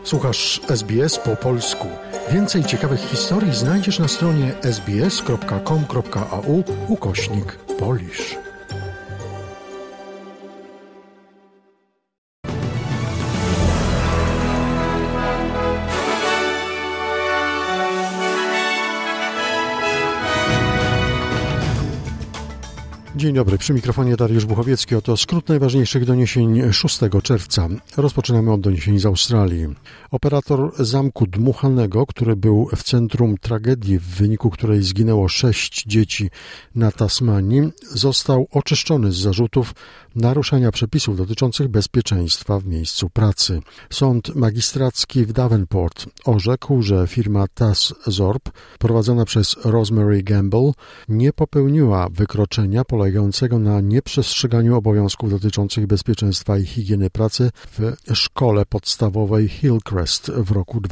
Słuchasz SBS po polsku. Więcej ciekawych historii znajdziesz na stronie sbs.com.au/Polish. Dzień dobry, przy mikrofonie Dariusz Buchowiecki. Oto skrót najważniejszych doniesień 6 czerwca. Rozpoczynamy od doniesień z Australii. Operator zamku dmuchanego, który był w centrum tragedii, w wyniku której zginęło 6 dzieci na Tasmanii, został oczyszczony z zarzutów naruszania przepisów dotyczących bezpieczeństwa w miejscu pracy. Sąd magistracki w Davenport orzekł, że firma Taszorb, prowadzona przez Rosemary Gamble, nie popełniła wykroczenia polegającego na nieprzestrzeganiu obowiązków dotyczących bezpieczeństwa i higieny pracy w szkole podstawowej Hillcrest w roku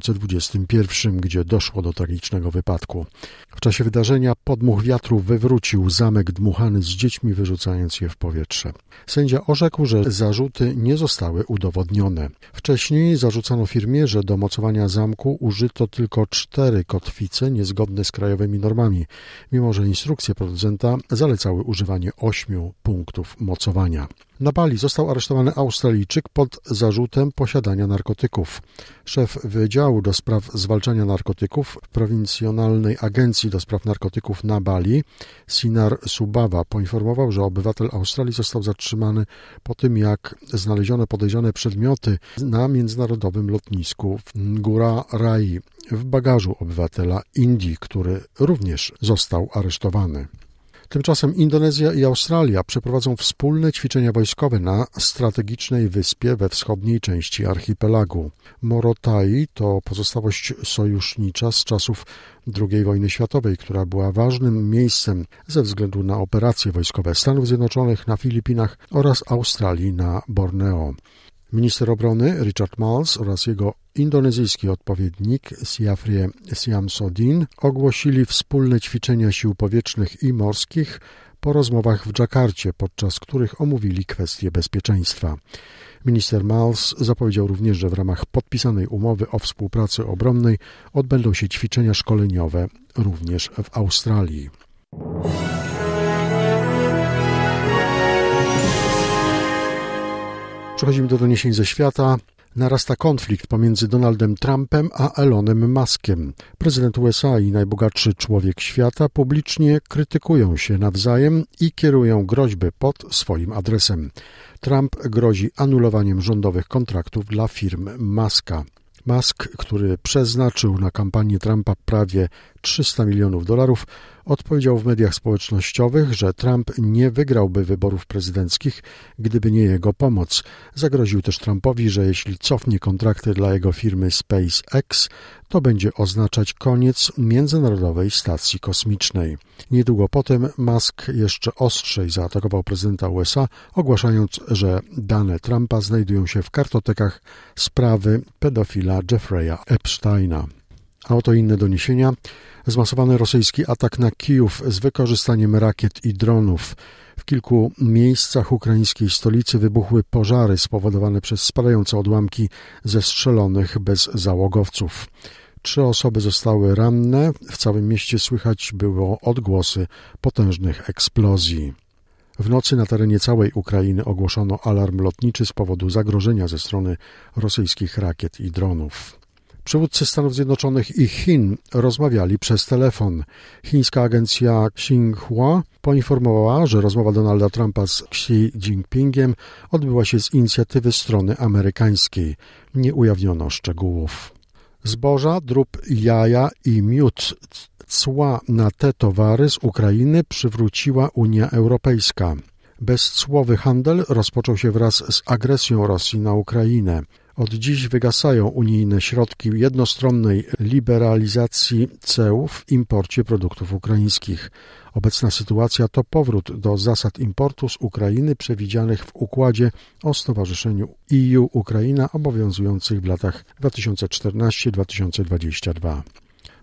2021, gdzie doszło do tragicznego wypadku. W czasie wydarzenia podmuch wiatru wywrócił zamek dmuchany z dziećmi, wyrzucając je w powietrze. Sędzia orzekł, że zarzuty nie zostały udowodnione. Wcześniej zarzucano firmie, że do mocowania zamku użyto tylko 4 kotwice niezgodne z krajowymi normami, mimo że instrukcje producenta zalecały używanie 8 punktów mocowania. Na Bali został aresztowany Australijczyk pod zarzutem posiadania narkotyków. Szef Wydziału do Spraw Zwalczania Narkotyków w Prowincjonalnej Agencji do Spraw Narkotyków na Bali, Sinar Subawa, poinformował, że obywatel Australii został zatrzymany po tym, jak znaleziono podejrzane przedmioty na międzynarodowym lotnisku w Ngurah-Rai w bagażu obywatela Indii, który również został aresztowany. Tymczasem Indonezja i Australia przeprowadzą wspólne ćwiczenia wojskowe na strategicznej wyspie we wschodniej części archipelagu. Morotai to pozostałość sojusznicza z czasów II wojny światowej, która była ważnym miejscem ze względu na operacje wojskowe Stanów Zjednoczonych na Filipinach oraz Australii na Borneo. Minister obrony Richard Marles oraz jego indonezyjski odpowiednik Syafried Syamsuddin ogłosili wspólne ćwiczenia sił powietrznych i morskich po rozmowach w Dżakarcie, podczas których omówili kwestie bezpieczeństwa. Minister Marles zapowiedział również, że w ramach podpisanej umowy o współpracy obronnej odbędą się ćwiczenia szkoleniowe również w Australii. Przechodzimy do doniesień ze świata. Narasta konflikt pomiędzy Donaldem Trumpem a Elonem Muskiem. Prezydent USA i najbogatszy człowiek świata publicznie krytykują się nawzajem i kierują groźby pod swoim adresem. Trump grozi anulowaniem rządowych kontraktów dla firm Muska. Musk, który przeznaczył na kampanię Trumpa prawie $300 milionów, odpowiedział w mediach społecznościowych, że Trump nie wygrałby wyborów prezydenckich, gdyby nie jego pomoc. Zagroził też Trumpowi, że jeśli cofnie kontrakty dla jego firmy SpaceX, to będzie oznaczać koniec Międzynarodowej Stacji Kosmicznej. Niedługo potem Musk jeszcze ostrzej zaatakował prezydenta USA, ogłaszając, że dane Trumpa znajdują się w kartotekach sprawy pedofila Jeffrey'a Epsteina. A oto inne doniesienia. Zmasowany rosyjski atak na Kijów z wykorzystaniem rakiet i dronów. W kilku miejscach ukraińskiej stolicy wybuchły pożary spowodowane przez spadające odłamki zestrzelonych bezzałogowców. 3 osoby zostały ranne. W całym mieście słychać było odgłosy potężnych eksplozji. W nocy na terenie całej Ukrainy ogłoszono alarm lotniczy z powodu zagrożenia ze strony rosyjskich rakiet i dronów. Przywódcy Stanów Zjednoczonych i Chin rozmawiali przez telefon. Chińska agencja Xinhua poinformowała, że rozmowa Donalda Trumpa z Xi Jinpingiem odbyła się z inicjatywy strony amerykańskiej. Nie ujawniono szczegółów. Zboża, drób, jaja i miód, cła na te towary z Ukrainy przywróciła Unia Europejska. Bezcłowy handel rozpoczął się wraz z agresją Rosji na Ukrainę. Od dziś wygasają unijne środki jednostronnej liberalizacji ceł w imporcie produktów ukraińskich. Obecna sytuacja to powrót do zasad importu z Ukrainy przewidzianych w układzie o stowarzyszeniu EU-Ukraina obowiązujących w latach 2014-2022.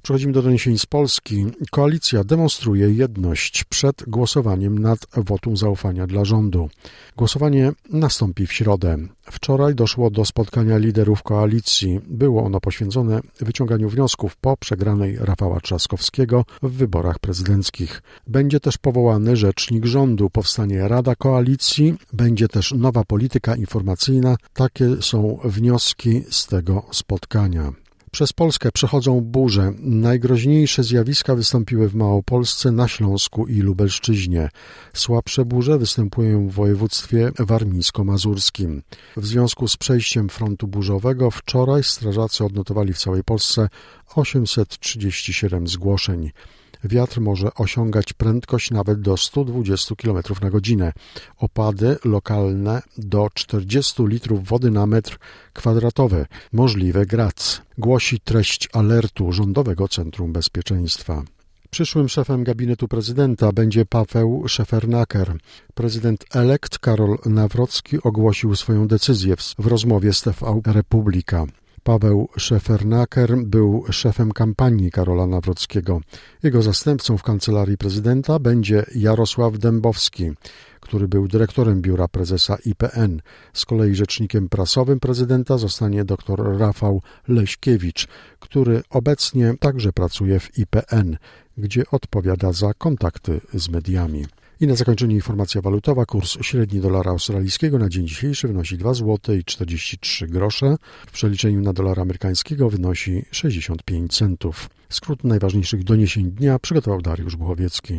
Przechodzimy do doniesień z Polski. Koalicja demonstruje jedność przed głosowaniem nad wotum zaufania dla rządu. Głosowanie nastąpi w środę. Wczoraj doszło do spotkania liderów koalicji. Było ono poświęcone wyciąganiu wniosków po przegranej Rafała Trzaskowskiego w wyborach prezydenckich. Będzie też powołany rzecznik rządu, powstanie Rada Koalicji, będzie też nowa polityka informacyjna. Takie są wnioski z tego spotkania. Przez Polskę przechodzą burze. Najgroźniejsze zjawiska wystąpiły w Małopolsce, na Śląsku i Lubelszczyźnie. Słabsze burze występują w województwie warmińsko-mazurskim. W związku z przejściem frontu burzowego wczoraj strażacy odnotowali w całej Polsce 837 zgłoszeń. Wiatr może osiągać prędkość nawet do 120 km na godzinę. Opady lokalne do 40 litrów wody na metr kwadratowy. Możliwe grad. Głosi treść alertu Rządowego Centrum Bezpieczeństwa. Przyszłym szefem gabinetu prezydenta będzie Paweł Szefernaker. Prezydent-elekt Karol Nawrocki ogłosił swoją decyzję w rozmowie z TV Republika. Paweł Szefernaker był szefem kampanii Karola Nawrockiego. Jego zastępcą w kancelarii prezydenta będzie Jarosław Dębowski, który był dyrektorem biura prezesa IPN. Z kolei rzecznikiem prasowym prezydenta zostanie dr Rafał Leśkiewicz, który obecnie także pracuje w IPN, gdzie odpowiada za kontakty z mediami. I na zakończenie informacja walutowa. Kurs średni dolara australijskiego na dzień dzisiejszy wynosi 2,43 zł. W przeliczeniu na dolara amerykańskiego wynosi 65 centów. Skrót najważniejszych doniesień dnia przygotował Dariusz Buchowiecki.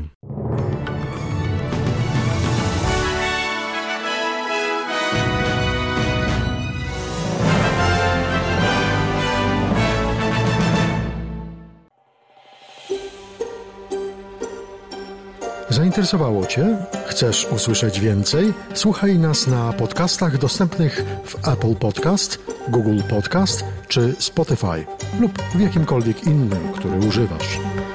Zainteresowało Cię? Chcesz usłyszeć więcej? Słuchaj nas na podcastach dostępnych w Apple Podcast, Google Podcast czy Spotify lub w jakimkolwiek innym, który używasz.